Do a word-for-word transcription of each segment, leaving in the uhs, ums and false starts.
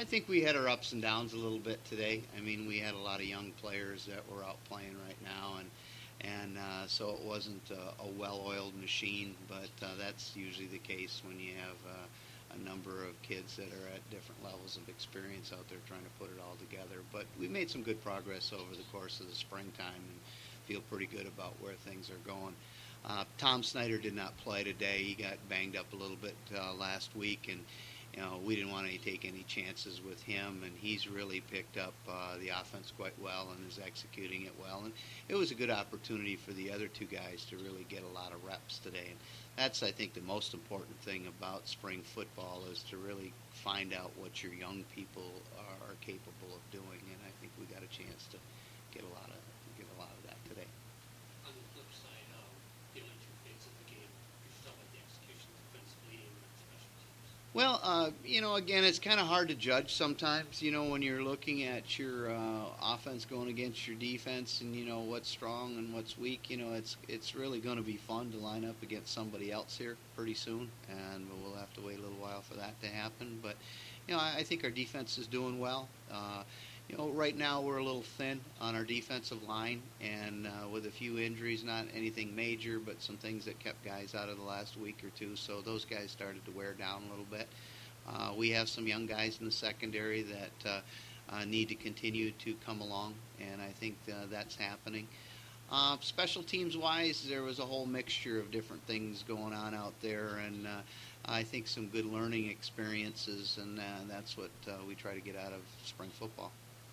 I think we had our ups and downs a little bit today. I mean, we had a lot of young players that were out playing right now, and and uh, so it wasn't a, a well-oiled machine. But uh, that's usually the case when you have uh, a number of kids that are at different levels of experience out there trying to put it all together. But we made some good progress over the course of the springtime, and feel pretty good about where things are going. Uh, Tom Snyder did not play today. He got banged up a little bit uh, last week, and you know we didn't want to take any chances with him. And he's really picked up uh, the offense quite well and is executing it well. And it was a good opportunity for the other two guys to really get a lot of reps today. And that's, I think, the most important thing about spring football is to really find out what your young people are, are capable of doing. And I think we got a chance to get a lot of get a lot of that today. On the flip side, um, the only two things of the game, you're still at the execution defensively and special teams. Well, uh, you know, again, it's kind of hard to judge sometimes. You know, when you're looking at your uh, offense going against your defense, and you know what's strong and what's weak. You know, it's it's really going to be fun to line up against somebody else here pretty soon, and we'll have to wait a little while for that to happen. But you know, I, I think our defense is doing well. Uh, You know, right now we're a little thin on our defensive line, and uh, with a few injuries, not anything major, but some things that kept guys out of the last week or two. So those guys started to wear down a little bit. Uh, we have some young guys in the secondary that uh, uh, need to continue to come along, and I think uh, that's happening. Uh, special teams wise, there was a whole mixture of different things going on out there, and uh, I think some good learning experiences, and uh, that's what uh, we try to get out of spring football.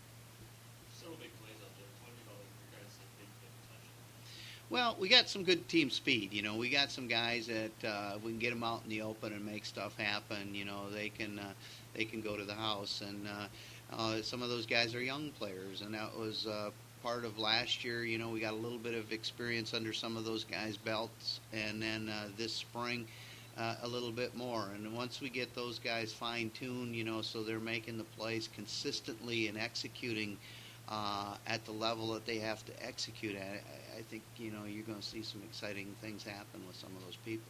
Several big plays out there. Tell me about like, your guys that big hit touchdown. Well, we got some good team speed. You know, we got some guys that uh, we can get them out in the open and make stuff happen. You know, they can uh, they can go to the house, and uh, uh, some of those guys are young players, and that was uh, part of last year. You know, we got a little bit of experience under some of those guys' belts, and then uh, this spring. Uh, a little bit more, and once we get those guys fine-tuned, you know, so they're making the plays consistently and executing uh, at the level that they have to execute at. I, I think you know you're going to see some exciting things happen with some of those people.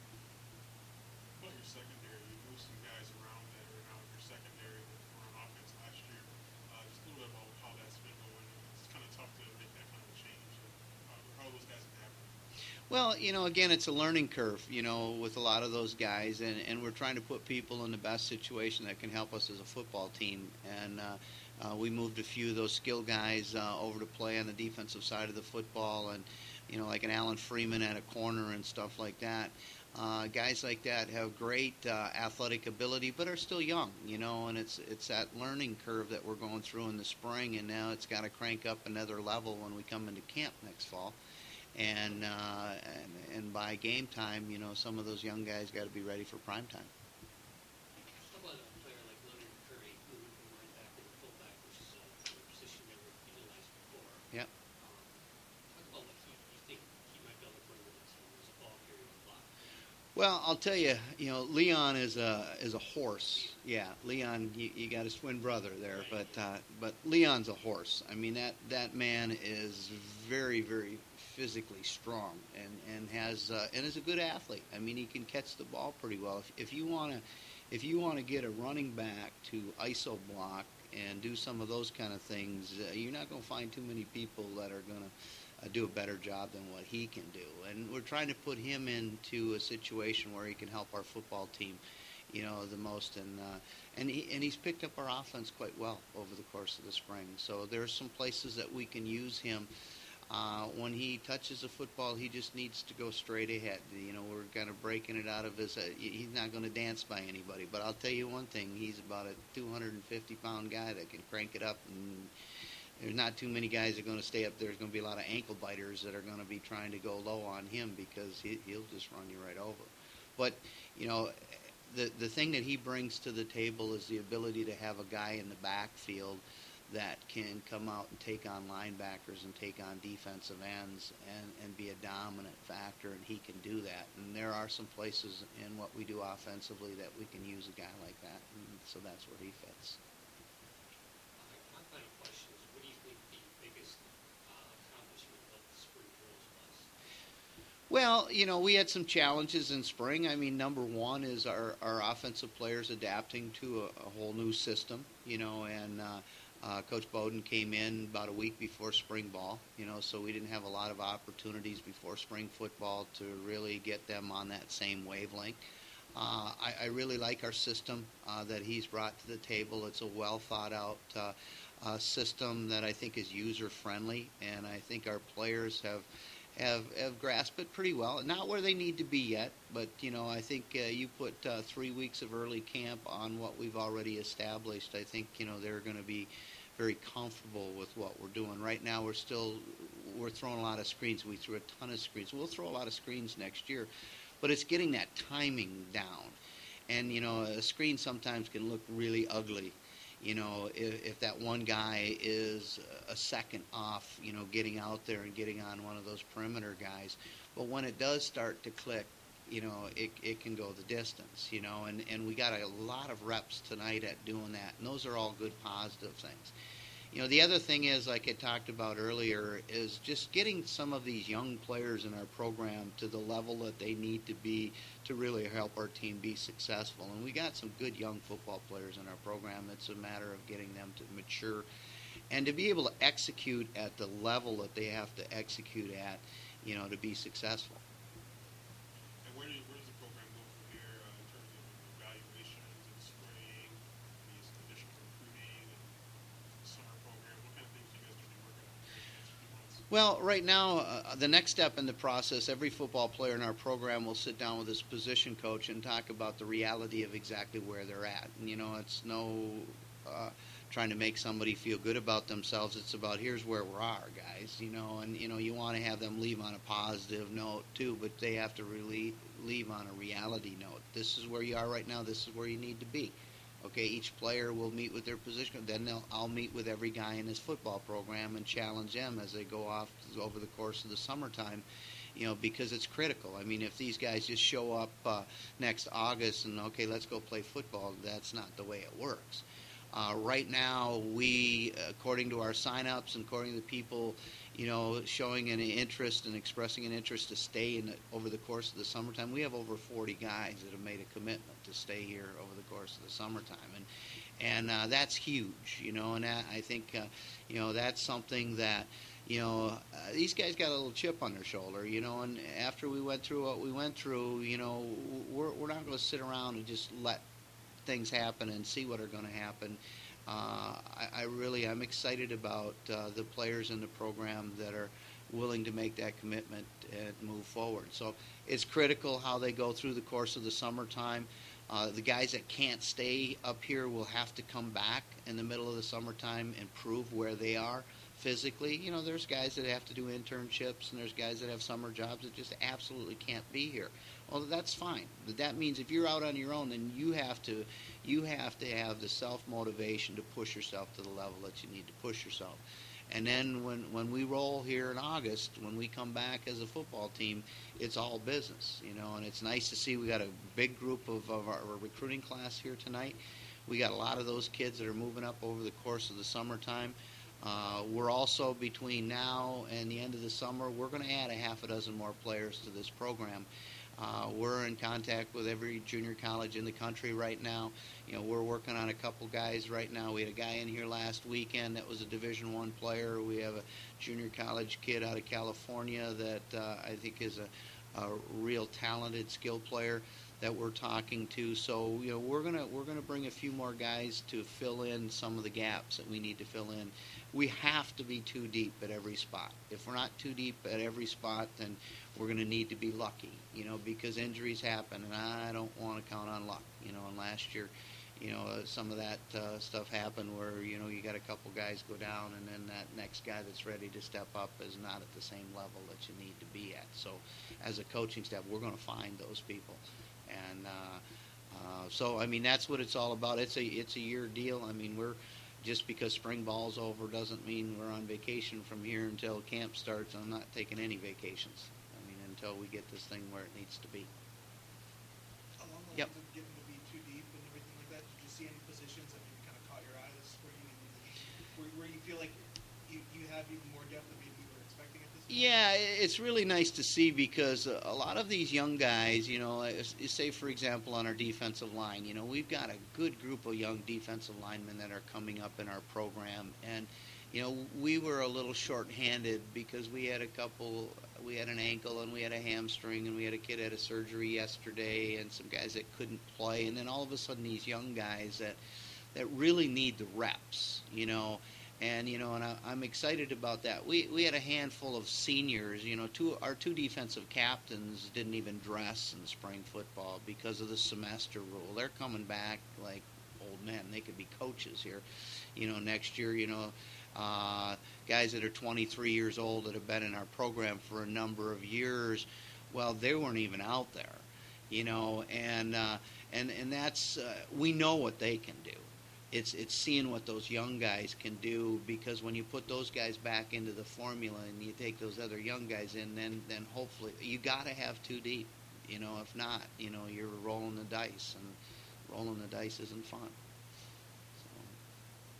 What about your secondary? You moved some guys around that are now your secondary that were on offense last year. Uh, just a little bit about how that's been going. It's kind of tough to make that kind of a change. Uh, how those guys have happened. Well, you know, again, it's a learning curve, you know, with a lot of those guys, and, and we're trying to put people in the best situation that can help us as a football team. And uh, uh, we moved a few of those skill guys uh, over to play on the defensive side of the football, and, you know, like an Alan Freeman at a corner and stuff like that. Uh, guys like that have great uh, athletic ability, but are still young, you know, and it's it's that learning curve that we're going through in the spring, and now it's got to crank up another level when we come into camp next fall. And, uh, and and by game time, you know, some of those young guys got to be ready for prime time. How about a player like Leonard Curry, moving from linebacker to fullback, which is a position they were utilized before? Yep. Um, talk about what he, you think he might be able to bring to the team as a ball carrier and block. Well, I'll tell you, you know, Leon is a is a horse. Yeah, Leon, you, you got his twin brother there, but uh, but Leon's a horse. I mean that that man is very very physically strong and and has uh, and is a good athlete. I mean he can catch the ball pretty well. If if you want to if you want to get a running back to iso block and do some of those kind of things, uh, you're not going to find too many people that are going to Uh, do a better job than what he can do. And we're trying to put him into a situation where he can help our football team, you know, the most. And uh, and he and he's picked up our offense quite well over the course of the spring. So there's some places that we can use him. Uh, when he touches the football, he just needs to go straight ahead. You know, we're kind of breaking it out of his. Uh, he's not going to dance by anybody. But I'll tell you one thing: he's about a two hundred fifty pound guy that can crank it up, and there's not too many guys that are going to stay up there. There's going to be a lot of ankle biters that are going to be trying to go low on him because he, he'll just run you right over. But, you know, the the thing that he brings to the table is the ability to have a guy in the backfield that can come out and take on linebackers and take on defensive ends and, and be a dominant factor, and he can do that. And there are some places in what we do offensively that we can use a guy like that, and so that's where he fits. My final question is, what do you think the biggest uh, accomplishment of the spring drills was? Well, you know, we had some challenges in spring. I mean, number one is our, our offensive players adapting to a, a whole new system, you know, and uh, uh, Coach Bowden came in about a week before spring ball, you know, so we didn't have a lot of opportunities before spring football to really get them on that same wavelength. Uh, I, I really like our system uh, that he's brought to the table. It's a well thought out uh, uh, system that I think is user friendly, and I think our players have have have grasped it pretty well. Not where they need to be yet, but you know I think uh, you put uh, three weeks of early camp on what we've already established. I think you know they're going to be very comfortable with what we're doing. Right now, we're still we're throwing a lot of screens. We threw a ton of screens. We'll throw a lot of screens next year, but it's getting that timing down. And you know, a screen sometimes can look really ugly. You know, if, if that one guy is a second off, you know, getting out there and getting on one of those perimeter guys. But when it does start to click, you know, it, it can go the distance, you know, and, and we got a lot of reps tonight at doing that. And those are all good positive things. You know, the other thing is, like I talked about earlier, is just getting some of these young players in our program to the level that they need to be to really help our team be successful. And we got some good young football players in our program. It's a matter of getting them to mature and to be able to execute at the level that they have to execute at, you know, to be successful. And where, do, where does the program go from here uh, in terms of evaluations and spring, these additional recruiting and summer program? What kind of things do you guys going to be working on in the next few months? Well, right now, uh, the next step in the process, every football player in our program will sit down with his position coach and talk about the reality of exactly where they're at. And, you know, it's no uh, trying to make somebody feel good about themselves. It's about here's where we are, guys, you know, and, you know, you want to have them leave on a positive note, too, but they have to really leave on a reality note. This is where you are right now. This is where you need to be. Okay, each player will meet with their position. Then they'll, I'll meet with every guy in his football program and challenge them as they go off over the course of the summertime, you know, because it's critical. I mean, if these guys just show up uh, next August and, okay, let's go play football, that's not the way it works. Uh, right now, we, according to our sign-ups and according to the people, you know, showing an interest and expressing an interest to stay in the, over the course of the summertime, we have over forty guys that have made a commitment to stay here over the course of the summertime, and and uh, that's huge, you know, and that, I think, uh, you know, that's something that, you know, uh, these guys got a little chip on their shoulder, you know, and after we went through what we went through, you know, we're we're not going to sit around and just let things happen and see what are going to happen. Uh, I, I really I'm excited about uh, the players in the program that are willing to make that commitment and move forward. So it's critical how they go through the course of the summertime. Uh, the guys that can't stay up here will have to come back in the middle of the summertime and prove where they are physically. You know, there's guys that have to do internships, and there's guys that have summer jobs that just absolutely can't be here. Well, that's fine. But that means if you're out on your own, then you have to you have to have the self-motivation to push yourself to the level that you need to push yourself. And then when, when we roll here in August, when we come back as a football team, it's all business, you know, and it's nice to see we got a big group of, of our, our recruiting class here tonight. We got a lot of those kids that are moving up over the course of the summertime. Uh, we're also, between now and the end of the summer, we're going to add a half a dozen more players to this program. Uh, we're in contact with every junior college in the country right now. You know, we're working on a couple guys right now. We had a guy in here last weekend that was a Division One player. We have a junior college kid out of California that uh, I think is a, a real talented, skilled player that we're talking to. So, you know, we're gonna we're gonna bring a few more guys to fill in some of the gaps that we need to fill in. We have to be too deep at every spot. If we're not too deep at every spot, then we're going to need to be lucky, you know, because injuries happen, and I don't want to count on luck, you know. And last year, you know, uh, some of that uh, stuff happened where, you know, you got a couple guys go down, and then that next guy that's ready to step up is not at the same level that you need to be at. So as a coaching staff, we're going to find those people. And uh, uh, so, I mean, that's what it's all about. It's a, it's a year deal. I mean, we're, just because spring ball's over doesn't mean we're on vacation from here until camp starts. I'm not taking any vacations. I mean, until we get this thing where it needs to be. Along the Yep. lines of getting to be too deep and everything like that, did you see any positions that maybe kind of caught your eye this spring? Where, where you feel like you, you have even more depth than maybe you were expecting at this point? Yeah, i- it's really nice to see because a a lot of these young guys, you know, as- you say for example on our defensive line, you know, we've got a good group of young defensive linemen that are coming up in our program, and you know, we were a little short-handed because we had a couple, we had an ankle and we had a hamstring and we had a kid had a surgery yesterday and some guys that couldn't play, and then all of a sudden these young guys that that really need the reps, you know. And you know, and I, I'm excited about that. We we had a handful of seniors. You know, two our two defensive captains didn't even dress in spring football because of the semester rule. They're coming back like old men. They could be coaches here, you know, next year. You know, uh, guys that are twenty-three years old that have been in our program for a number of years. Well, they weren't even out there, you know, and uh, and and that's uh, we know what they can do. It's it's seeing what those young guys can do, because when you put those guys back into the formula and you take those other young guys in, then then hopefully you got to have two deep. You know, if not, you know, you're rolling the dice, and rolling the dice isn't fun.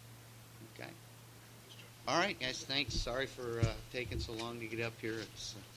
So, okay. All right, guys. Thanks. Sorry for uh, taking so long to get up here. It's uh,